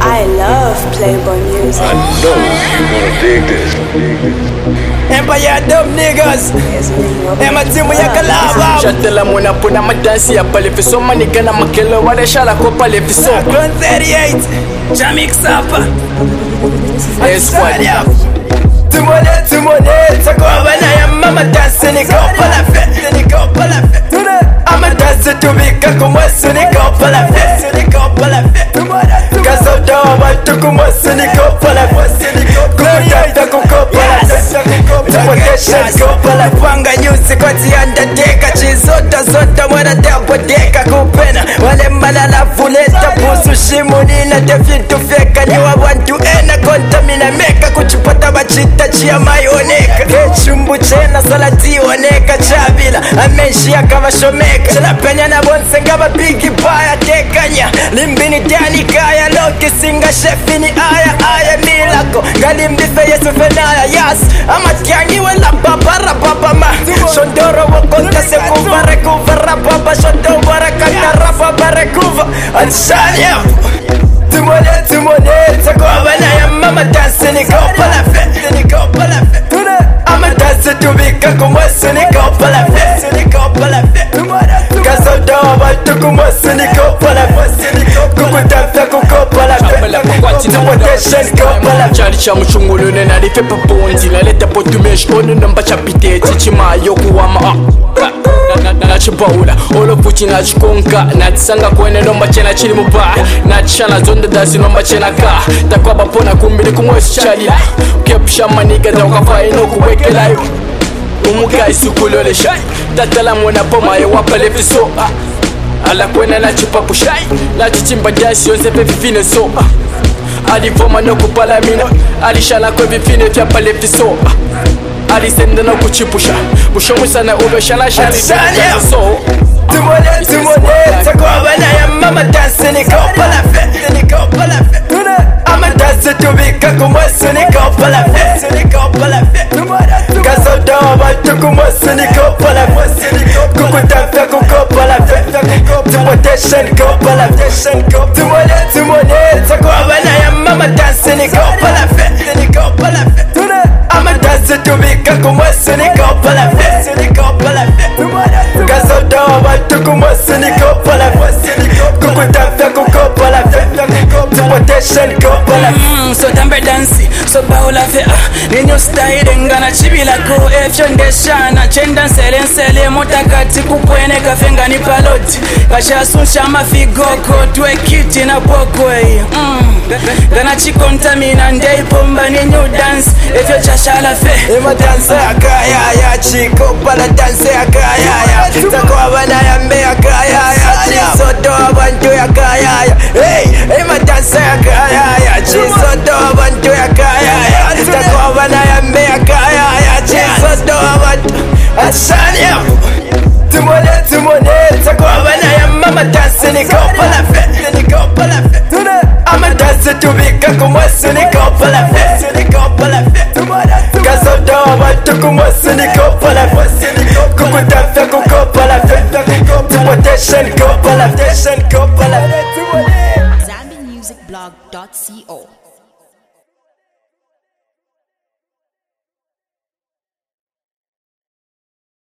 I love Playboy music. I know you gonna dig this. Empire dumb niggas. Emma timu ya kalaba. Shatela mwana puna madansi ya pale fiso manika na makelo wale shala kwa pale fiso. Grand 38. Jamix Sapa. Esquad. Tumone, takwa bana ya mama dansi niko pala fe, niko pala fe. Ama dansi tumika kumwesi niko pala fe, niko pala fe. Kaso dawa watu kumwesi niko pala fe, kumutata kuko pala fe. Tumotesha niko pala panga nyusi kwa tianda deka. Chizota mwana tapo deka kupena. Wale malala fuleta pusu shimu nina defitu feka. Niwa wantu ena kontamina meka kuchupata bachita chia mayoneka. Kechumbu chena salati oneka chabila. Ameshia kama shomeka. Chala penya na bonse ngaba bigi baya tekanya. Limbini diani kaya loki singa shefi ni aya milako. Galimbife yesu fenaya yas. Ama tiangi wala babara baba ma. Shondoro wakonta se kuvara baba. Shondoro kata rapa barekuva. Anshania Tumone, takwa bana ya mama dansi niko pala fe, niko pala fe. Ama dansi tumika kumwesi niko pala fe, niko pala fe. Kaso dawa watu kumwesi niko pala fe, kukutafya kuko pala fe. Tumotesha niko pala fe. Chali cha mchungulu nena life paponzi la leta potumesh ono namba chapite chichima yoku wama na chibaula olo puchi na chikonka na tisanga kwene nomba chena chili muba na chana zonda dasi nomba chena ka takwa bapona kumbili kumwesi chalila kepsha maniga za wakafa ino kuwekela yo umuka isukulole shai tatala mwana poma ya wapa lefiso ala kwena na chipapu shai na chichimba dasi yonse pe vivine so alivoma no kupala mina alishala kwe vivine vya pale fiso alisenda no kuchipusha mushomusa na ube shala shali so Tumone, takwa bana ya mama dansi niko pala fe, niko pala fe. Ama dansi tumika kumwesi niko pala fe, niko pala fe. Kaso dawa watu kumwesi niko pala fe, kukutafya kuko pala fe. Tumotesha niko pala fe. Tumone, takwa bana ya mama dansi niko pala fe, niko pala fe. Ama dansi tumika kumwesi niko pala fe, niko pala fe. Kaso dawa watu kumwesi niko pala fe, kukutafya kuko pala fe. Tumotesha niko pala fe. So tambe dansi, so baula fe ninyo style ngana chibila ko efyo ndeshana chenda nsele motakati kupwene kafenga ni paloti kashasuncha mafigoko tuwe kiti na pokwe gana chikontamina ndei pomba ninyo dance efyo chashala fe Ema danse akaya chiko pala danse akaya takwa bana ya mbe akaya chisoto abantu akaya hey ema danse akaya chisoto abantu akaya takwa bana ya mbe akaya chisoto abantu ashania Tumone, takwa bana ya mama dansi niko pala fe, niko pala fe. Ama dansi tumika kumwesi niko pala fe, niko pala fe. Kaso dawa watu kumwesi niko pala fe, kukutafya kuko pala fe. Tumotesha niko pala fe, niko pala fe. ZambianMusicBlog.co